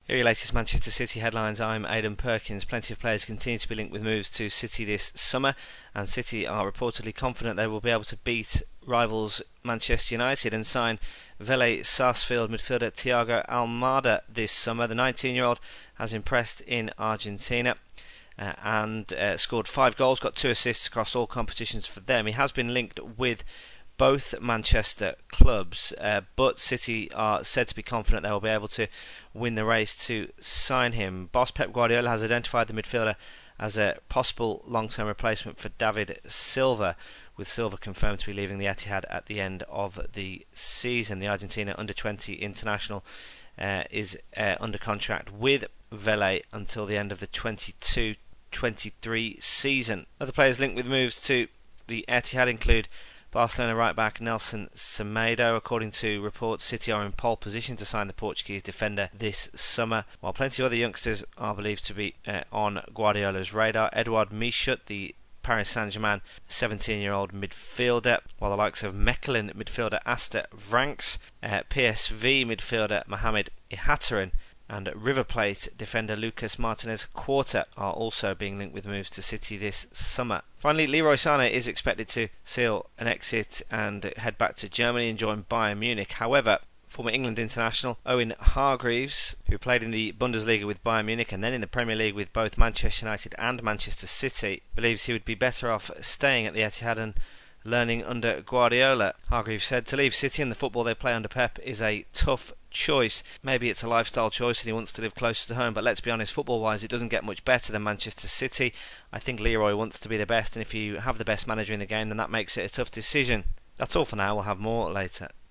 Here are your latest Manchester City headlines. I'm Aidan Perkins. Plenty of players continue to be linked with moves to City this summer, and City are reportedly confident they will be able to beat rivals Manchester United and sign Vélez Sarsfield midfielder Thiago Almada this summer. The 19-year-old has impressed in Argentina and scored 5 goals, got 2 assists across all competitions for them. He has been linked with both Manchester clubs, but City are said to be confident they will be able to win the race to sign him. Boss Pep Guardiola has identified the midfielder as a possible long-term replacement for David Silva, with Silva confirmed to be leaving the Etihad at the end of the season. The Argentina under-20 international is under contract with Vélez until the end of the 22-23 season. Other players linked with moves to the Etihad include Barcelona right-back Nelson Semedo. According to reports, City are in pole position to sign the Portuguese defender this summer, while plenty of other youngsters are believed to be on Guardiola's radar. Edouard Michut, the Paris Saint-Germain 17-year-old midfielder, while the likes of Mechelen midfielder Aster Vranckx, PSV midfielder Mohamed Ihattaren, and River Plate defender Lucas Martinez Quarta are also being linked with moves to City this summer. Finally, Leroy Sané is expected to seal an exit and head back to Germany and join Bayern Munich. However, former England international Owen Hargreaves, who played in the Bundesliga with Bayern Munich and then in the Premier League with both Manchester United and Manchester City, believes he would be better off staying at the Etihad and learning under Guardiola. Hargreaves said, "To leave City and the football they play under Pep is a tough choice. Maybe it's a lifestyle choice and he wants to live closer to home, but let's be honest, football-wise it doesn't get much better than Manchester City. I think Leroy wants to be the best, and if you have the best manager in the game, then that makes it a tough decision." That's all for now. We'll have more later.